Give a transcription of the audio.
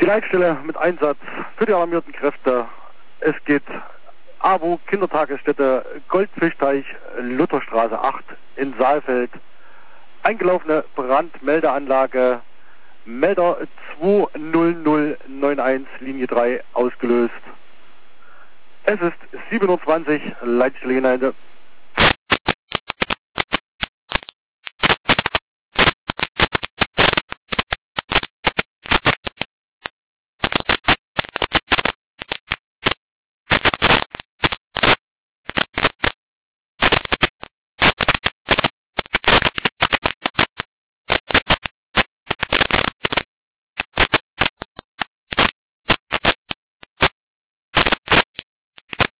Leitstelle mit Einsatz für die alarmierten Kräfte. Es geht AWO Kindertagesstätte Goldfischteich, Lutherstraße 8 in Saalfeld. Eingelaufene Brandmeldeanlage, Melder 20091, Linie 3 ausgelöst. Es ist 7:20 Uhr, Leitstelle Gemeinde.